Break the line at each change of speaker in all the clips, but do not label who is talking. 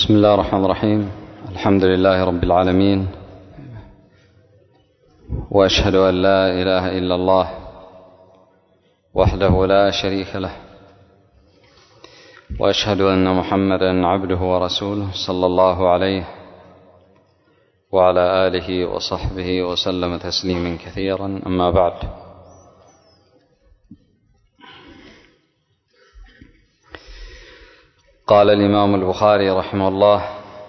بسم الله الرحمن الرحيم. الحمد لله رب العالمين، وأشهد أن لا إله إلا الله وحده لا شريك له، وأشهد أن محمدا عبده ورسوله صلى الله عليه وعلى آله وصحبه وسلم تسليما كثيرا. أما بعد، قال الإمام البخاري رحمه الله: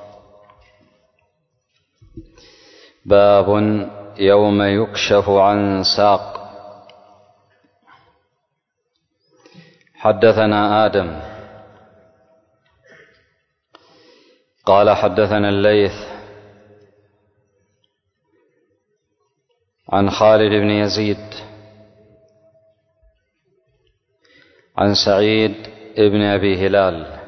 باب يوم يكشف عن ساق. حدثنا آدم قال حدثنا الليث عن خالد بن يزيد عن سعيد بن أبي هلال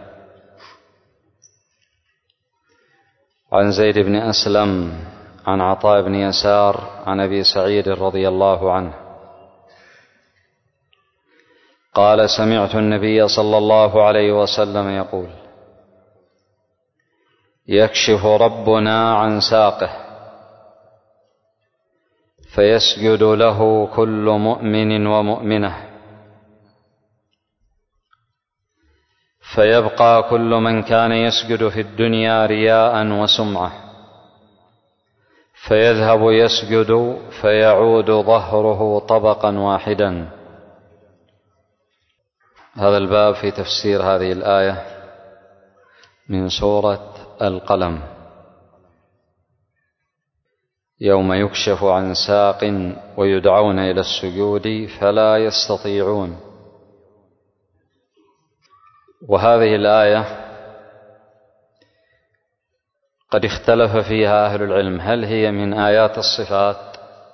عن زيد بن أسلم عن عطاء بن يسار عن أبي سعيد رضي الله عنه قال: سمعت النبي صلى الله عليه وسلم يقول: يكشف ربنا عن ساقه فيسجد له كل مؤمن ومؤمنة، فيبقى كل من كان يسجد في الدنيا رياء وسمعة، فيذهب يسجد فيعود ظهره طبقا واحدا. هذا الباب في تفسير هذه الآية من سورة القلم: يوم يكشف عن ساق ويدعون إلى السجود فلا يستطيعون. وهذه الآية قد اختلف فيها أهل العلم، هل هي من آيات الصفات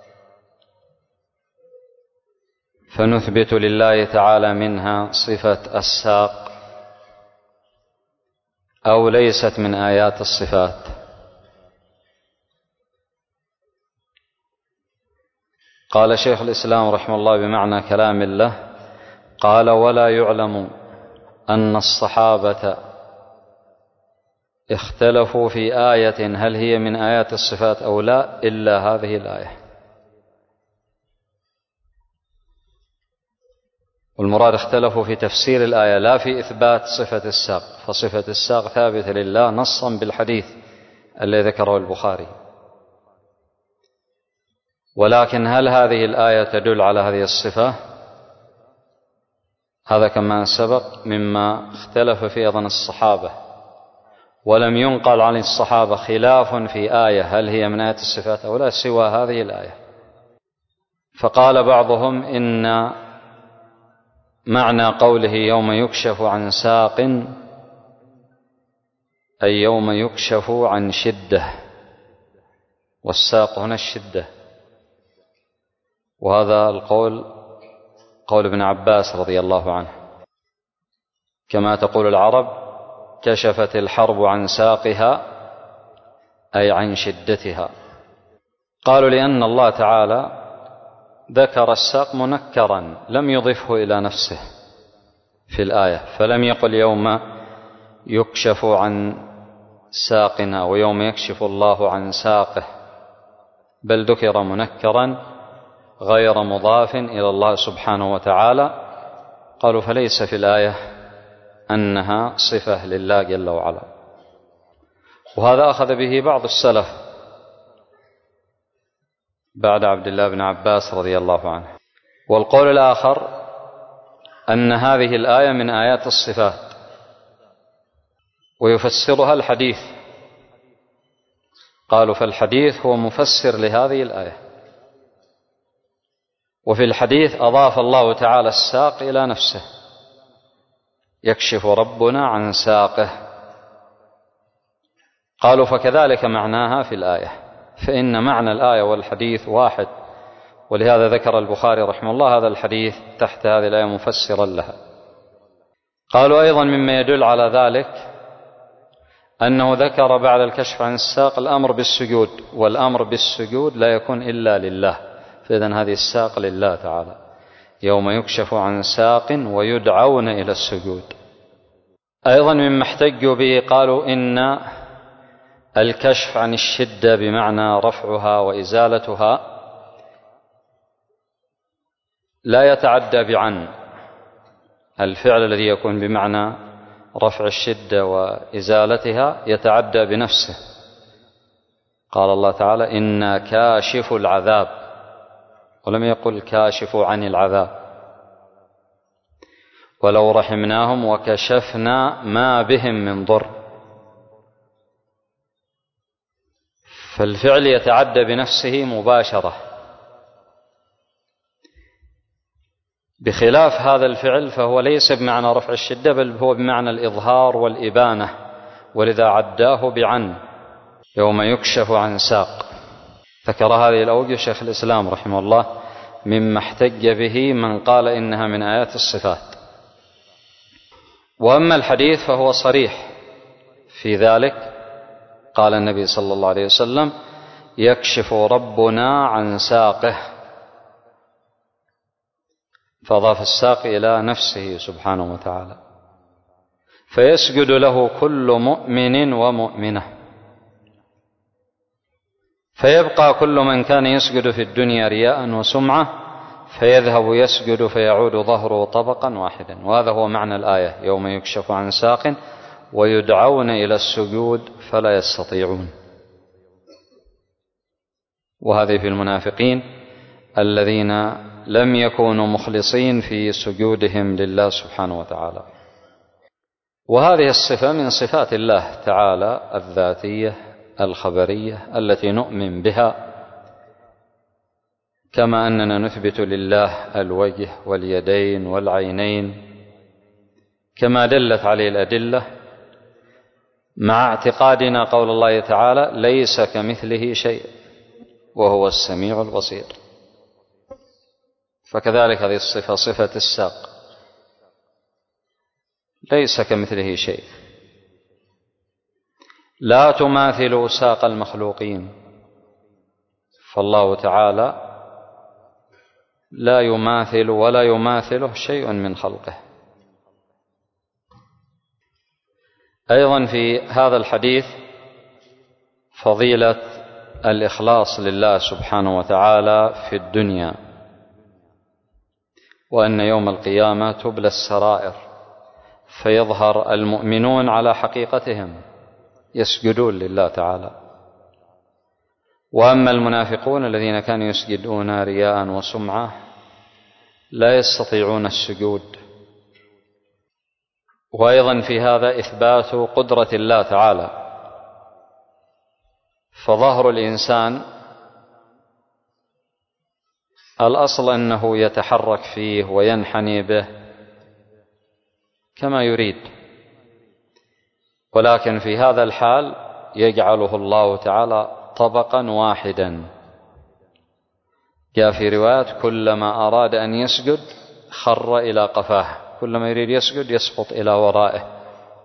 فنثبت لله تعالى منها صفة الساق، أو ليست من آيات الصفات؟ قال شيخ الإسلام رحمه الله بمعنى كلام الله، قال: ولا يعلم أن الصحابة اختلفوا في آية هل هي من آيات الصفات أو لا إلا هذه الآية. والمراد اختلفوا في تفسير الآية لا في إثبات صفة الساق، فصفة الساق ثابتة لله نصا بالحديث الذي ذكره البخاري، ولكن هل هذه الآية تدل على هذه الصفة؟ هذا كما سبق مما اختلف فيه أيضا الصحابة، ولم ينقل عن الصحابة خلاف في آية هل هي من آيات الصفات أو لا سوى هذه الآية. فقال بعضهم إن معنى قوله يوم يكشف عن ساق أي يوم يكشف عن شدة، والساق هنا الشدة. وهذا القول قول ابن عباس رضي الله عنه، كما تقول العرب: كشفت الحرب عن ساقها أي عن شدتها. قالوا لأن الله تعالى ذكر الساق منكرا لم يضفه إلى نفسه في الآية، فلم يقل يوم يكشف عن ساقنا ويوم يكشف الله عن ساقه، بل ذكر منكرا غير مضاف إلى الله سبحانه وتعالى. قالوا فليس في الآية أنها صفة لله جل وعلا. وهذا أخذ به بعض السلف بعد عبد الله بن عباس رضي الله عنه. والقول الآخر أن هذه الآية من آيات الصفات، ويفسرها الحديث. قالوا فالحديث هو مفسر لهذه الآية، وفي الحديث أضاف الله تعالى الساق إلى نفسه: يكشف ربنا عن ساقه. قالوا فكذلك معناها في الآية، فإن معنى الآية والحديث واحد، ولهذا ذكر البخاري رحمه الله هذا الحديث تحت هذه الآية مفسرا لها. قالوا أيضا مما يدل على ذلك أنه ذكر بعد الكشف عن الساق الأمر بالسجود، والأمر بالسجود لا يكون إلا لله، فإذن هذه الساق لله تعالى: يوم يكشف عن ساق ويدعون إلى السجود. أيضا مما احتجوا به قالوا إن الكشف عن الشدة بمعنى رفعها وإزالتها لا يتعدى بعن. الفعل الذي يكون بمعنى رفع الشدة وإزالتها يتعدى بنفسه. قال الله تعالى إنا كاشف العذاب، ولم يقل كاشف عن العذاب. ولو رحمناهم وكشفنا ما بهم من ضر. فالفعل يتعدى بنفسه مباشرة، بخلاف هذا الفعل فهو ليس بمعنى رفع الشدة بل هو بمعنى الإظهار والإبانة، ولذا عداه بعن يوم يكشف عن ساق. ذكر هذه الأوجه شيخ الإسلام رحمه الله مما احتج به من قال إنها من آيات الصفات. وأما الحديث فهو صريح في ذلك. قال النبي صلى الله عليه وسلم يكشف ربنا عن ساقه، فأضاف الساق إلى نفسه سبحانه وتعالى، فيسجد له كل مؤمن ومؤمنة، فيبقى كل من كان يسجد في الدنيا رياء وسمعة فيذهب يسجد فيعود ظهره طبقا واحدا. وهذا هو معنى الآية يوم يكشف عن ساق ويدعون إلى السجود فلا يستطيعون. وهذه في المنافقين الذين لم يكونوا مخلصين في سجودهم لله سبحانه وتعالى. وهذه الصفة من صفات الله تعالى الذاتية الخبرية التي نؤمن بها، كما أننا نثبت لله الوجه واليدين والعينين كما دلت عليه الأدلة، مع اعتقادنا قول الله تعالى ليس كمثله شيء وهو السميع البصير. فكذلك هذه الصفة صفة الساق ليس كمثله شيء، لا تماثل ساق المخلوقين، فالله تعالى لا يماثل ولا يماثله شيء من خلقه. أيضا في هذا الحديث فضيلة الإخلاص لله سبحانه وتعالى في الدنيا، وأن يوم القيامة تبلى السرائر فيظهر المؤمنون على حقيقتهم يسجدون لله تعالى. وأما المنافقون الذين كانوا يسجدون رياء وسمعة لا يستطيعون السجود. وأيضا في هذا إثبات قدرة الله تعالى، فظهر الإنسان الأصل أنه يتحرك فيه وينحني به كما يريد، ولكن في هذا الحال يجعله الله تعالى طبقا واحدا. جاء في روايات كلما أراد أن يسجد خر إلى قفاه، كلما يريد يسجد يسقط إلى ورائه.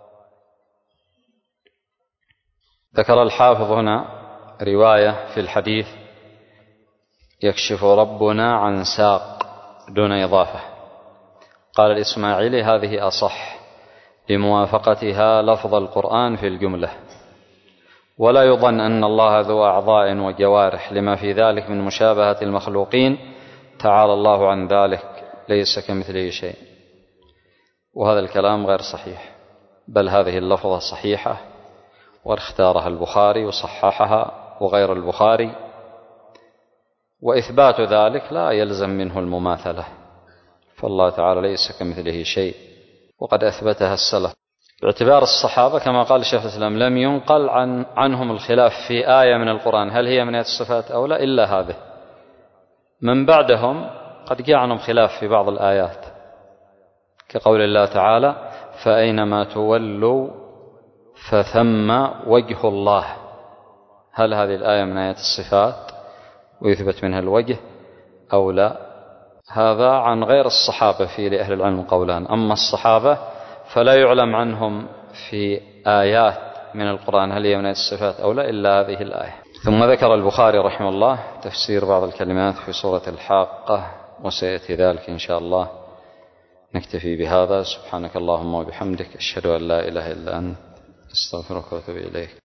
ذكر الحافظ هنا رواية في الحديث يكشف ربنا عن ساق دون إضافة. قال الإسماعيلي هذه أصح لموافقتها لفظ القرآن في الجملة، ولا يظن أن الله ذو أعضاء وجوارح لما في ذلك من مشابهة المخلوقين، تعالى الله عن ذلك، ليس كمثله شيء. وهذا الكلام غير صحيح، بل هذه اللفظة صحيحة واختارها البخاري وصححها وغير البخاري، وإثبات ذلك لا يلزم منه المماثلة، فالله تعالى ليس كمثله شيء، وقد أثبتها السلف باعتبار الصحابة كما قال الشيخ الإسلام لم ينقل عنهم الخلاف في آية من القرآن هل هي من آيات الصفات أو لا إلا هذه. من بعدهم قد جاء عنهم خلاف في بعض الآيات كقول الله تعالى فأينما تولوا فثم وجه الله، هل هذه الآية من آيات الصفات ويثبت منها الوجه أو لا؟ هذا عن غير الصحابة في لأهل العلم قولان. أما الصحابة فلا يعلم عنهم في آيات من القرآن هل هي من آيات الصفات أو لا إلا هذه الآية. ثم ذكر البخاري رحمه الله تفسير بعض الكلمات في سورة الحاقة، وسيأتي ذلك إن شاء الله نكتفي بهذا. سبحانك اللهم وبحمدك، أشهد أن لا إله إلا أنت، أستغفرك وأتوب إليك.